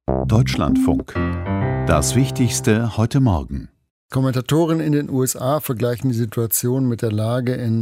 Deutschlandfunk. Das Wichtigste heute Morgen. Kommentatoren in den USA vergleichen die Situation mit der Lage in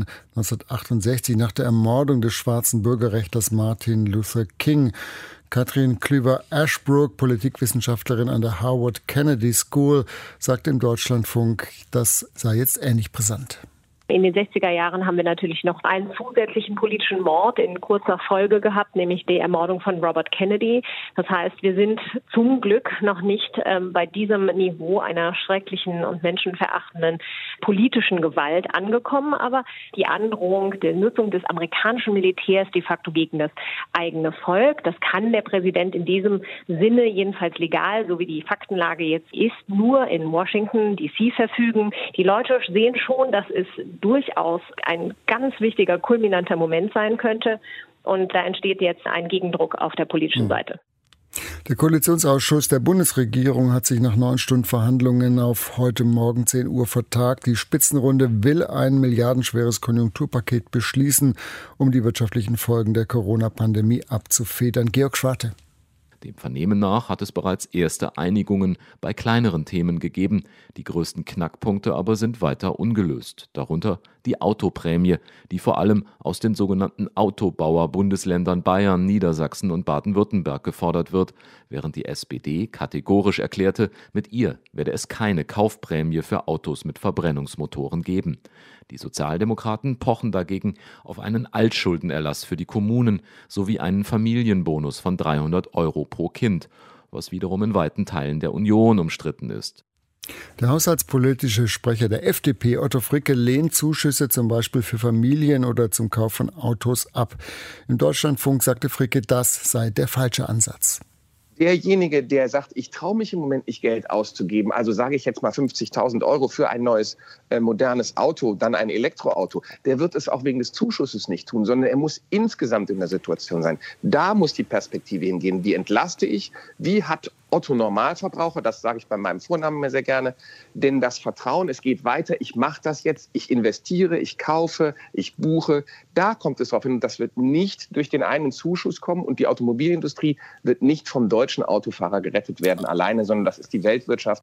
1968 nach der Ermordung des schwarzen Bürgerrechtlers Martin Luther King. Katrin Klüver-Ashbrook, Politikwissenschaftlerin an der Harvard Kennedy School, sagt im Deutschlandfunk, das sei jetzt ähnlich brisant. In den 60er Jahren haben wir natürlich noch einen zusätzlichen politischen Mord in kurzer Folge gehabt, nämlich die Ermordung von Robert Kennedy. Das heißt, wir sind zum Glück noch nicht bei diesem Niveau einer schrecklichen und menschenverachtenden politischen Gewalt angekommen. Aber die Androhung der Nutzung des amerikanischen Militärs de facto gegen das eigene Volk, das kann der Präsident in diesem Sinne jedenfalls legal, so wie die Faktenlage jetzt ist, nur in Washington D.C. verfügen. Die Leute sehen schon, dass es durchaus ein ganz wichtiger, kulminanter Moment sein könnte. Und da entsteht jetzt ein Gegendruck auf der politischen Seite. Der Koalitionsausschuss der Bundesregierung hat sich nach 9 Stunden Verhandlungen auf heute Morgen 10 Uhr vertagt. Die Spitzenrunde will ein milliardenschweres Konjunkturpaket beschließen, um die wirtschaftlichen Folgen der Corona-Pandemie abzufedern. Georg Schwarte. Dem Vernehmen nach hat es bereits erste Einigungen bei kleineren Themen gegeben. Die größten Knackpunkte aber sind weiter ungelöst. Darunter die Autoprämie, die vor allem aus den sogenannten Autobauer-Bundesländern Bayern, Niedersachsen und Baden-Württemberg gefordert wird, während die SPD kategorisch erklärte, mit ihr werde es keine Kaufprämie für Autos mit Verbrennungsmotoren geben. Die Sozialdemokraten pochen dagegen auf einen Altschuldenerlass für die Kommunen sowie einen Familienbonus von 300 € pro Kind, was wiederum in weiten Teilen der Union umstritten ist. Der haushaltspolitische Sprecher der FDP, Otto Fricke, lehnt Zuschüsse zum Beispiel für Familien oder zum Kauf von Autos ab. Im Deutschlandfunk sagte Fricke, das sei der falsche Ansatz. Derjenige, der sagt, ich traue mich im Moment nicht, Geld auszugeben, also sage ich jetzt mal 50.000 € für ein neues, modernes Auto, dann ein Elektroauto, der wird es auch wegen des Zuschusses nicht tun, sondern er muss insgesamt in der Situation sein. Da muss die Perspektive hingehen. Wie entlaste ich? Wie hat Otto Normalverbraucher, das sage ich bei meinem Vornamen mir sehr gerne, denn das Vertrauen, es geht weiter, ich mache das jetzt, ich investiere, ich kaufe, ich buche, da kommt es drauf hin. Und das wird nicht durch den einen Zuschuss kommen und die Automobilindustrie wird nicht vom deutschen Autofahrer gerettet werden alleine, sondern das ist die Weltwirtschaft.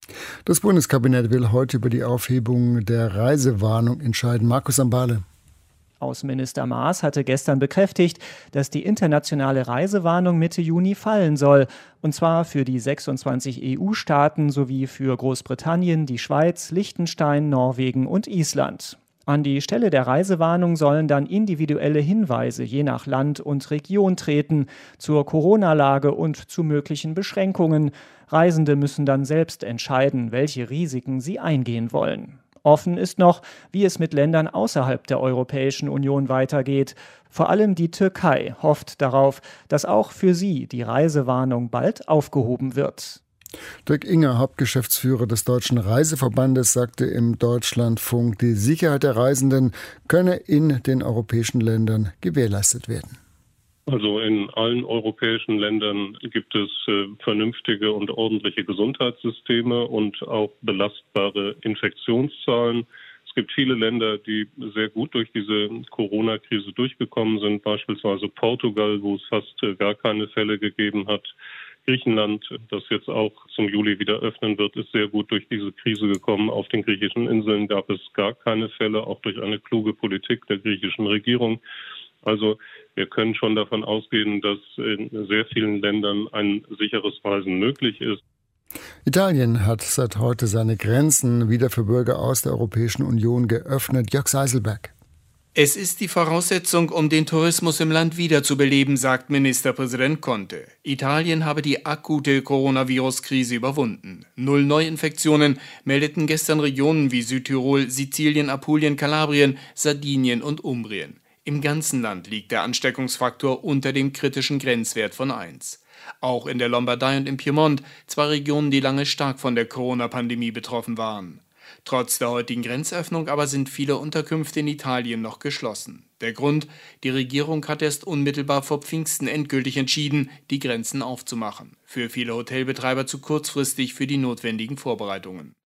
Das Bundeskabinett will heute über die Aufhebung der Reisewarnung entscheiden. Markus Ambale. Außenminister Maas hatte gestern bekräftigt, dass die internationale Reisewarnung Mitte Juni fallen soll. Und zwar für die 26 EU-Staaten sowie für Großbritannien, die Schweiz, Liechtenstein, Norwegen und Island. An die Stelle der Reisewarnung sollen dann individuelle Hinweise je nach Land und Region treten, zur Corona-Lage und zu möglichen Beschränkungen. Reisende müssen dann selbst entscheiden, welche Risiken sie eingehen wollen. Offen ist noch, wie es mit Ländern außerhalb der Europäischen Union weitergeht. Vor allem die Türkei hofft darauf, dass auch für sie die Reisewarnung bald aufgehoben wird. Dirk Inger, Hauptgeschäftsführer des Deutschen Reiseverbandes, sagte im Deutschlandfunk, die Sicherheit der Reisenden könne in den europäischen Ländern gewährleistet werden. Also in allen europäischen Ländern gibt es vernünftige und ordentliche Gesundheitssysteme und auch belastbare Infektionszahlen. Es gibt viele Länder, die sehr gut durch diese Corona-Krise durchgekommen sind, beispielsweise Portugal, wo es fast gar keine Fälle gegeben hat. Griechenland, das jetzt auch zum Juli wieder öffnen wird, ist sehr gut durch diese Krise gekommen. Auf den griechischen Inseln gab es gar keine Fälle, auch durch eine kluge Politik der griechischen Regierung. Also wir können schon davon ausgehen, dass in sehr vielen Ländern ein sicheres Reisen möglich ist. Italien hat seit heute seine Grenzen wieder für Bürger aus der Europäischen Union geöffnet. Jörg Seiselberg. Es ist die Voraussetzung, um den Tourismus im Land wiederzubeleben, sagt Ministerpräsident Conte. Italien habe die akute Coronavirus-Krise überwunden. 0 Neuinfektionen meldeten gestern Regionen wie Südtirol, Sizilien, Apulien, Kalabrien, Sardinien und Umbrien. Im ganzen Land liegt der Ansteckungsfaktor unter dem kritischen Grenzwert von 1. Auch in der Lombardei und im Piemont, 2 Regionen, die lange stark von der Corona-Pandemie betroffen waren. Trotz der heutigen Grenzöffnung aber sind viele Unterkünfte in Italien noch geschlossen. Der Grund: Die Regierung hat erst unmittelbar vor Pfingsten endgültig entschieden, die Grenzen aufzumachen. Für viele Hotelbetreiber zu kurzfristig für die notwendigen Vorbereitungen.